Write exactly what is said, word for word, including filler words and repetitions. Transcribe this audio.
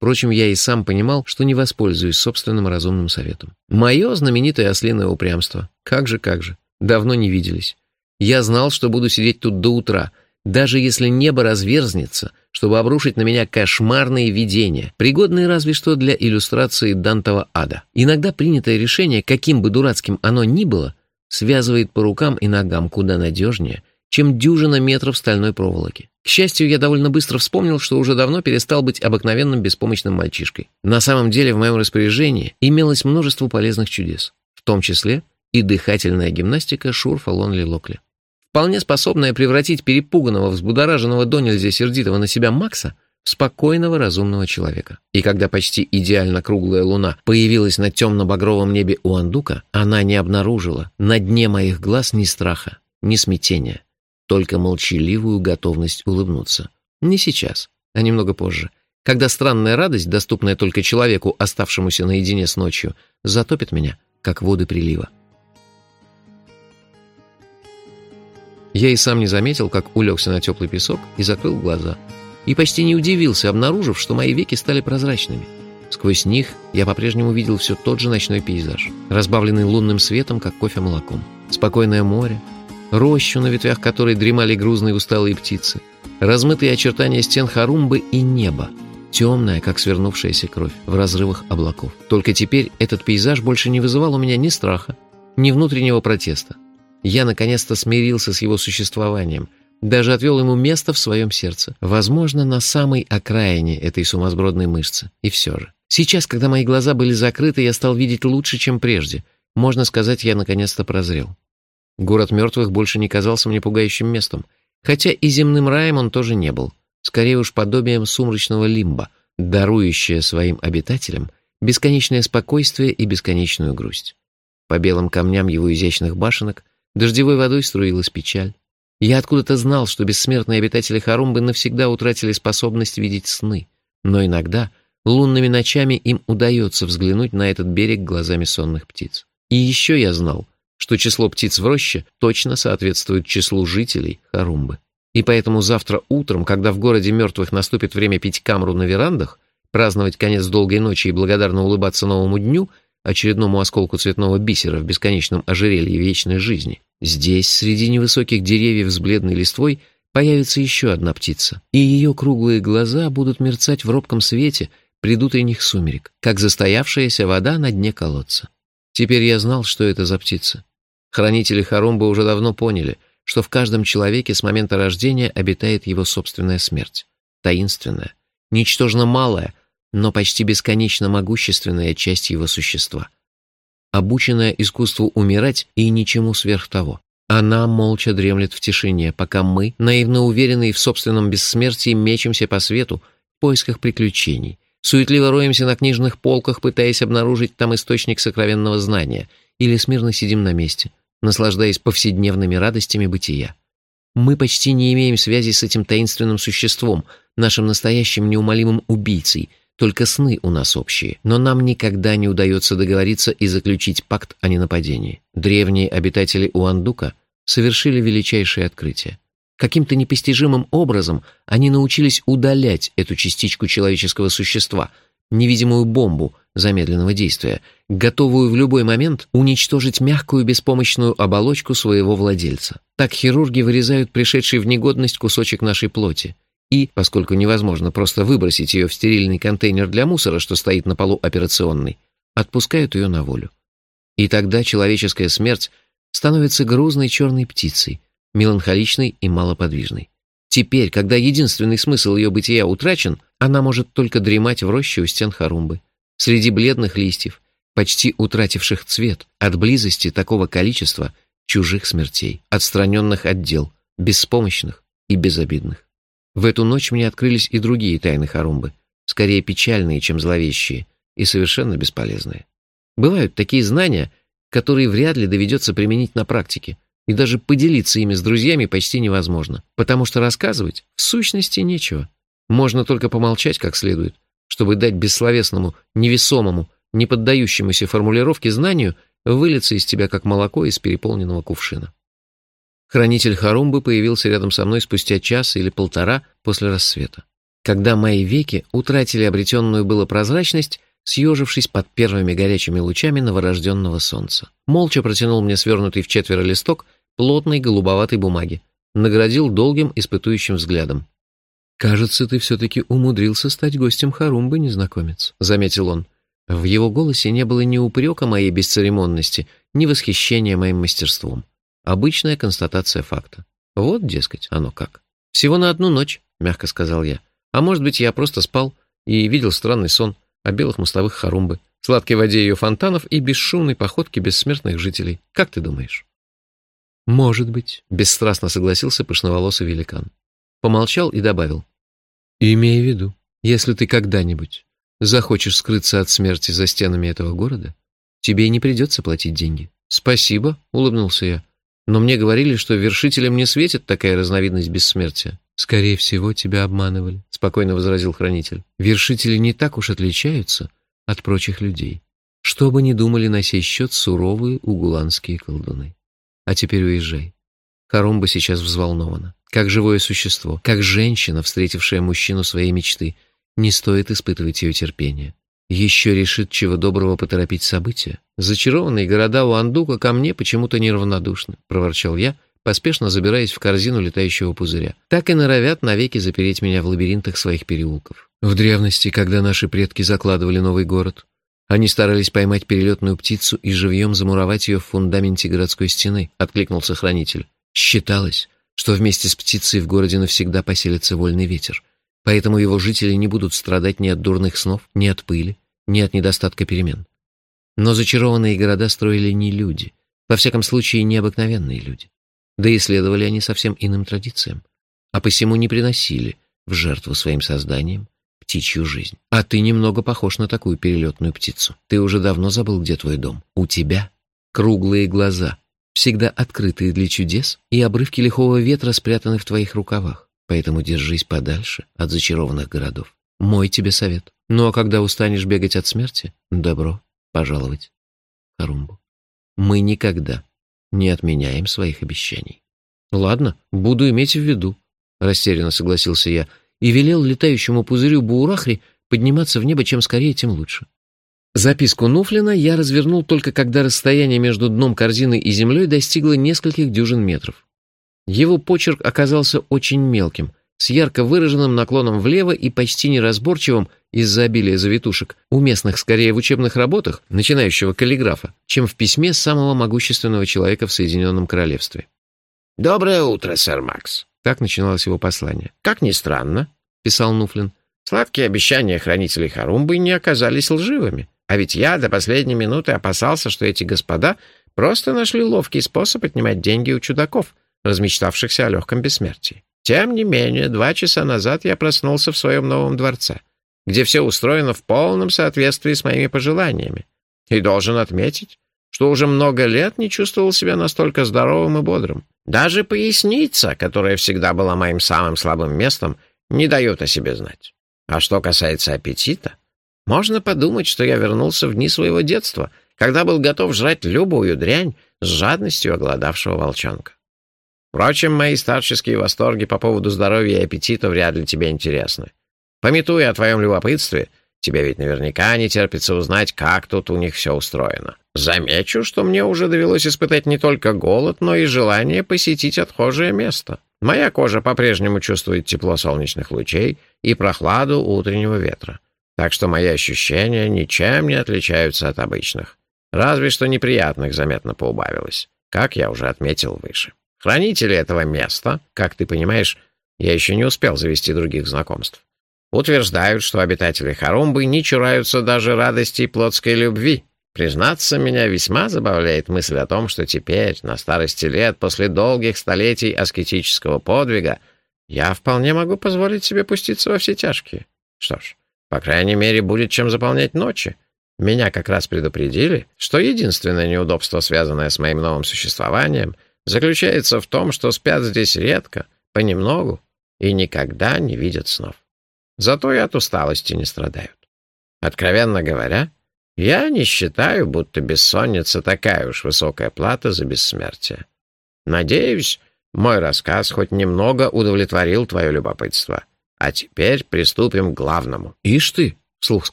Впрочем, я и сам понимал, что не воспользуюсь собственным разумным советом. Мое знаменитое ослиное упрямство. Как же, как же. Давно не виделись. Я знал, что буду сидеть тут до утра, даже если небо разверзнется, чтобы обрушить на меня кошмарные видения, пригодные разве что для иллюстрации Дантова ада. Иногда принятое решение, каким бы дурацким оно ни было, связывает по рукам и ногам куда надежнее, чем дюжина метров стальной проволоки. К счастью, я довольно быстро вспомнил, что уже давно перестал быть обыкновенным беспомощным мальчишкой. На самом деле в моем распоряжении имелось множество полезных чудес, в том числе и дыхательная гимнастика Шурфа Лонли Локли, вполне способная превратить перепуганного, взбудораженного донельзя сердитого на себя Макса в спокойного разумного человека. И когда почти идеально круглая луна появилась на темно-багровом небе Уандука, она не обнаружила на дне моих глаз ни страха, ни смятения, только молчаливую готовность улыбнуться. Не сейчас, а немного позже, когда странная радость, доступная только человеку, оставшемуся наедине с ночью, затопит меня, как воды прилива. Я и сам не заметил, как улегся на теплый песок и закрыл глаза. И почти не удивился, обнаружив, что мои веки стали прозрачными. Сквозь них я по-прежнему видел все тот же ночной пейзаж, разбавленный лунным светом, как кофе молоком. Спокойное море, рощу, на ветвях которой дремали грузные усталые птицы, размытые очертания стен Харумбы и небо, темное, как свернувшаяся кровь, в разрывах облаков. Только теперь этот пейзаж больше не вызывал у меня ни страха, ни внутреннего протеста. Я наконец-то смирился с его существованием, даже отвел ему место в своем сердце, возможно, на самой окраине этой сумасбродной мышцы. И все же. Сейчас, когда мои глаза были закрыты, я стал видеть лучше, чем прежде. Можно сказать, я наконец-то прозрел. Город мертвых больше не казался мне пугающим местом, хотя и земным раем он тоже не был, скорее уж подобием сумрачного лимба, дарующее своим обитателям бесконечное спокойствие и бесконечную грусть. По белым камням его изящных башенок дождевой водой струилась печаль. Я откуда-то знал, что бессмертные обитатели Харумбы навсегда утратили способность видеть сны, но иногда лунными ночами им удается взглянуть на этот берег глазами сонных птиц. И еще я знал, что число птиц в роще точно соответствует числу жителей Харумбы. И поэтому завтра утром, когда в городе мертвых наступит время пить камру на верандах, праздновать конец долгой ночи и благодарно улыбаться новому дню, очередному осколку цветного бисера в бесконечном ожерелье вечной жизни, здесь, среди невысоких деревьев с бледной листвой, появится еще одна птица, и ее круглые глаза будут мерцать в робком свете предутренних сумерек, как застоявшаяся вода на дне колодца. Теперь я знал, что это за птица. Хранители Харумбы уже давно поняли, что в каждом человеке с момента рождения обитает его собственная смерть. Таинственная, ничтожно малая, но почти бесконечно могущественная часть его существа. Обученная искусству умирать и ничему сверх того. Она молча дремлет в тишине, пока мы, наивно уверенные в собственном бессмертии, мечемся по свету в поисках приключений, суетливо роемся на книжных полках, пытаясь обнаружить там источник сокровенного знания, или смирно сидим на месте, наслаждаясь повседневными радостями бытия. Мы почти не имеем связи с этим таинственным существом, нашим настоящим неумолимым убийцей, только сны у нас общие, но нам никогда не удается договориться и заключить пакт о ненападении. Древние обитатели Уандука совершили величайшее открытие. Каким-то непостижимым образом они научились удалять эту частичку человеческого существа, невидимую бомбу замедленного действия, готовую в любой момент уничтожить мягкую беспомощную оболочку своего владельца. Так хирурги вырезают пришедший в негодность кусочек нашей плоти. И, поскольку невозможно просто выбросить ее в стерильный контейнер для мусора, что стоит на полу операционной, отпускают ее на волю. И тогда человеческая смерть становится грузной черной птицей, меланхоличной и малоподвижной. Теперь, когда единственный смысл ее бытия утрачен, она может только дремать в роще у стен Харумбы, среди бледных листьев, почти утративших цвет от близости такого количества чужих смертей, отстраненных от дел, беспомощных и безобидных. В эту ночь мне открылись и другие тайны Харумбы, скорее печальные, чем зловещие, и совершенно бесполезные. Бывают такие знания, которые вряд ли доведется применить на практике, и даже поделиться ими с друзьями почти невозможно, потому что рассказывать в сущности нечего. Можно только помолчать как следует, чтобы дать бессловесному, невесомому, не поддающемуся формулировке знанию вылиться из тебя как молоко из переполненного кувшина. Хранитель Харумбы появился рядом со мной спустя час или полтора после рассвета. когда мои веки утратили обретенную было прозрачность, съежившись под первыми горячими лучами новорожденного солнца. Молча протянул мне свернутый в четверо листок плотной голубоватой бумаги, наградил долгим испытующим взглядом. «Кажется, ты все-таки умудрился стать гостем Харумбы, незнакомец», — заметил он. В его голосе не было ни упрека моей бесцеремонности, ни восхищения моим мастерством. Обычная констатация факта. Вот, дескать, оно как. «Всего на одну ночь», — мягко сказал я. «А может быть, я просто спал и видел странный сон о белых мостовых Харумбы, сладкой воде ее фонтанов и бесшумной походке бессмертных жителей. Как ты думаешь?» «Может быть», — бесстрастно согласился пышноволосый великан. Помолчал и добавил. «Имей в виду, если ты когда-нибудь захочешь скрыться от смерти за стенами этого города, тебе и не придется платить деньги». «Спасибо», — улыбнулся я. «Но мне говорили, что вершителям не светит такая разновидность бессмертия». «Скорее всего, тебя обманывали», — спокойно возразил хранитель. «Вершители не так уж отличаются от прочих людей. Что бы ни думали на сей счет суровые угуланские колдуны. А теперь уезжай. Харумба сейчас взволнована. Как живое существо, как женщина, встретившая мужчину своей мечты. Не стоит испытывать ее терпение. Еще решит, чего доброго, поторопить события. Зачарованные города у Андука ко мне почему-то неравнодушны», — проворчал я, поспешно забираясь в корзину летающего пузыря. «Так и норовят навеки запереть меня в лабиринтах своих переулков. В древности, когда наши предки закладывали новый город, они старались поймать перелетную птицу и живьем замуровать ее в фундаменте городской стены», — откликнулся хранитель. «Считалось, что вместе с птицей в городе навсегда поселится вольный ветер, поэтому его жители не будут страдать ни от дурных снов, ни от пыли, ни от недостатка перемен. Но зачарованные города строили не люди, во всяком случае необыкновенные люди. Да и следовали они совсем иным традициям, а посему не приносили в жертву своим созданиям птичью жизнь. А ты немного похож на такую перелетную птицу. Ты уже давно забыл, где твой дом. У тебя круглые глаза, всегда открытые для чудес, и обрывки лихого ветра спрятаны в твоих рукавах. Поэтому держись подальше от зачарованных городов. Мой тебе совет. Ну а когда устанешь бегать от смерти, добро пожаловать в Харумбу. Мы никогда не отменяем своих обещаний». «Ладно, буду иметь в виду», — растерянно согласился я и велел летающему пузырю Буурахри подниматься в небо чем скорее, тем лучше. Записку Нуфлина я развернул только когда расстояние между дном корзины и землей достигло нескольких дюжин метров. Его почерк оказался очень мелким, с ярко выраженным наклоном влево и почти неразборчивым из-за обилия завитушек, уместных скорее в учебных работах начинающего каллиграфа, чем в письме самого могущественного человека в Соединенном Королевстве. «Доброе утро, сэр Макс», — так начиналось его послание. «Как ни странно», — писал Нуфлин, «сладкие обещания хранителей Харумбы не оказались лживыми. А ведь я до последней минуты опасался, что эти господа просто нашли ловкий способ отнимать деньги у чудаков, размечтавшихся о легком бессмертии. Тем не менее, два часа назад я проснулся в своем новом дворце, где все устроено в полном соответствии с моими пожеланиями. И должен отметить, что уже много лет не чувствовал себя настолько здоровым и бодрым. Даже поясница, которая всегда была моим самым слабым местом, не дает о себе знать. А что касается аппетита, можно подумать, что я вернулся в дни своего детства, когда был готов жрать любую дрянь с жадностью оголодавшего волчонка. Впрочем, мои старческие восторги по поводу здоровья и аппетита вряд ли тебе интересны. Памятуя о твоем любопытстве, тебе ведь наверняка не терпится узнать, как тут у них все устроено. Замечу, что мне уже довелось испытать не только голод, но и желание посетить отхожее место. Моя кожа по-прежнему чувствует тепло солнечных лучей и прохладу утреннего ветра. Так что мои ощущения ничем не отличаются от обычных. Разве что неприятных заметно поубавилось, как я уже отметил выше. Хранители этого места, как ты понимаешь, я еще не успел завести других знакомств, утверждают, что обитатели Харумбы не чураются даже радости плотской любви. Признаться, меня весьма забавляет мысль о том, что теперь, на старости лет, после долгих столетий аскетического подвига, я вполне могу позволить себе пуститься во все тяжкие. Что ж, по крайней мере, будет чем заполнять ночи. Меня как раз предупредили, что единственное неудобство, связанное с моим новым существованием, заключается в том, что спят здесь редко, понемногу и никогда не видят снов. Зато и от усталости не страдают. Откровенно говоря, я не считаю, будто бессонница такая уж высокая плата за бессмертие. Надеюсь, мой рассказ хоть немного удовлетворил твое любопытство. А теперь приступим к главному». «Ишь ты!» — вслух